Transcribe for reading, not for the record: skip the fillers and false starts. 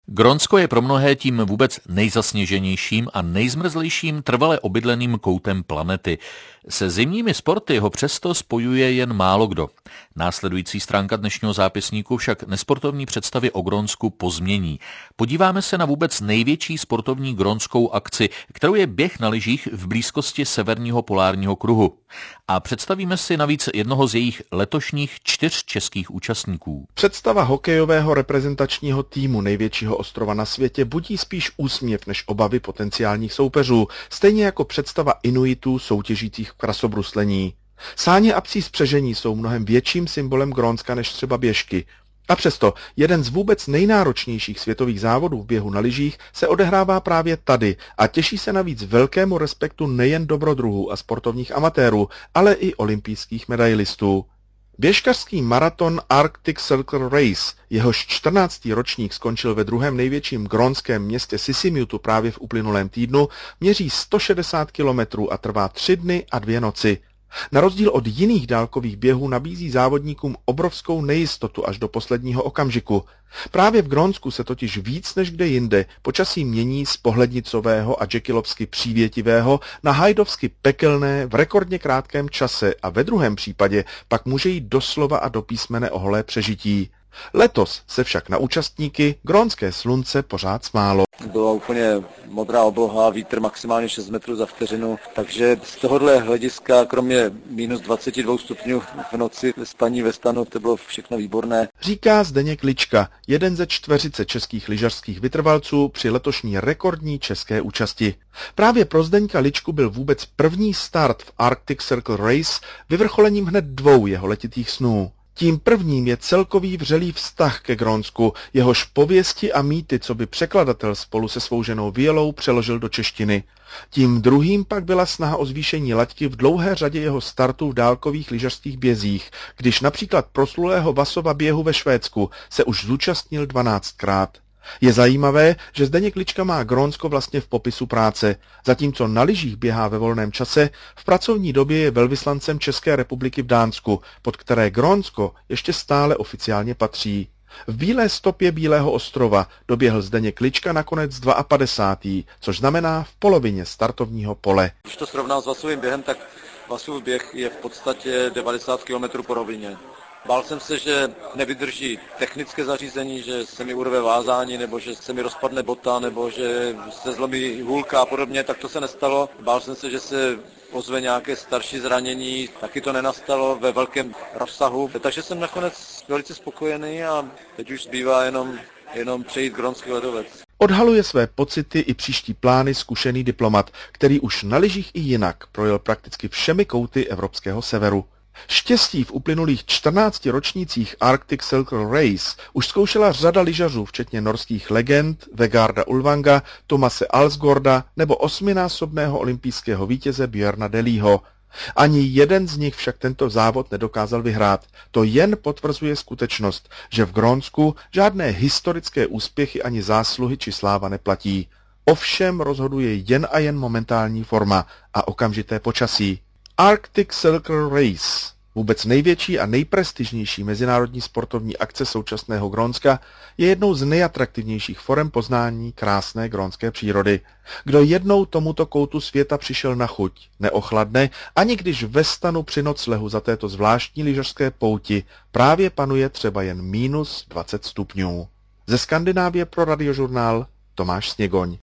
Grónsko je pro mnohé tím vůbec nejzasněženějším a nejzmrzlejším trvale obydleným koutem planety. Se zimními sporty ho přesto spojuje jen málo kdo. Následující stránka dnešního zápisníku však nesportovní představy o Grónsku pozmění. Podíváme se na vůbec největší sportovní grónskou akci, kterou je běh na lyžích v blízkosti severního polárního kruhu. A představíme si navíc jednoho z jejich letošních 4 českých účastníků. Představa hokejového reprezentačního týmu největšího ostrova na světě budí spíš úsměv než obavy potenciálních soupeřů, stejně jako představa Inuitů soutěžících v krasobruslení. Sáně a psí spřežení jsou mnohem větším symbolem Grónska než třeba běžky. A přesto jeden z vůbec nejnáročnějších světových závodů v běhu na lyžích se odehrává právě tady a těší se navíc velkému respektu nejen dobrodruhů a sportovních amatérů, ale i olympijských medailistů. Běžkařský maraton Arctic Circle Race, jehož 14. ročník skončil ve druhém největším grónském městě Sisimiutu právě v uplynulém týdnu, měří 160 kilometrů a trvá 3 dny a 2 noci. Na rozdíl od jiných dálkových běhů nabízí závodníkům obrovskou nejistotu až do posledního okamžiku. Právě v Grónsku se totiž víc než kde jinde počasí mění z pohlednicového a jekylovsky přívětivého na hajdovsky pekelné v rekordně krátkém čase a ve druhém případě pak může jít doslova a do písmene o holé přežití. Letos se však na účastníky grónské slunce pořád smálo. Byla úplně modrá obloha, vítr maximálně 6 metrů za vteřinu, takže z tohohle hlediska, kromě minus 22 stupňů v noci spaní ve stanu, to bylo všechno výborné. Říká Zdeněk Lička, jeden ze 4 českých lyžařských vytrvalců při letošní rekordní české účasti. Právě pro Zdeňka Ličku byl vůbec první start v Arctic Circle Race vyvrcholením hned 2 jeho letitých snů. Tím prvním je celkový vřelý vztah ke Grónsku, jehož pověsti a mýty, co by překladatel spolu se svou ženou Vělou přeložil do češtiny. Tím druhým pak byla snaha o zvýšení laťky v dlouhé řadě jeho startů v dálkových lyžařských bězích, když například proslulého Vasova běhu ve Švédsku se už zúčastnil 12krát. Je zajímavé, že Zdeněk Lička má Grónsko vlastně v popisu práce, zatímco na lyžích běhá ve volném čase, v pracovní době je velvyslancem České republiky v Dánsku, pod které Grónsko ještě stále oficiálně patří. V bílé stopě Bílého ostrova doběhl Zdeněk Lička nakonec 52., což znamená v polovině startovního pole. Když to srovnám s Vasovým během, tak Vasův běh je v podstatě 90 km po rovině. Bál jsem se, že nevydrží technické zařízení, že se mi urve vázání, nebo že se mi rozpadne bota, nebo že se zlomí hůlka a podobně, tak to se nestalo. Bál jsem se, že se ozve nějaké starší zranění, taky to nenastalo ve velkém rozsahu. Takže jsem nakonec velice spokojený a teď už zbývá jenom přejít grónský ledovec. Odhaluje své pocity i příští plány zkušený diplomat, který už na lyžích i jinak projel prakticky všemi kouty evropského severu. Štěstí v uplynulých 14 ročnících Arctic Circle Race už zkoušela řada lyžařů, včetně norských legend Vegarda Ulvanga, Tomase Alsgaarda nebo 8násobného olympijského vítěze Björna Delího. Ani jeden z nich však tento závod nedokázal vyhrát. To jen potvrzuje skutečnost, že v Grónsku žádné historické úspěchy ani zásluhy či sláva neplatí. Ovšem rozhoduje jen a jen momentální forma a okamžité počasí. Arctic Circle Race, vůbec největší a nejprestižnější mezinárodní sportovní akce současného Grónska, je jednou z nejatraktivnějších forem poznání krásné grónské přírody. Kdo jednou tomuto koutu světa přišel na chuť, neochladne, ani když ve stanu při noclehu za této zvláštní lyžařské pouti právě panuje třeba jen minus 20 stupňů. Ze Skandinávie pro Radiožurnál Tomáš Sněgoň.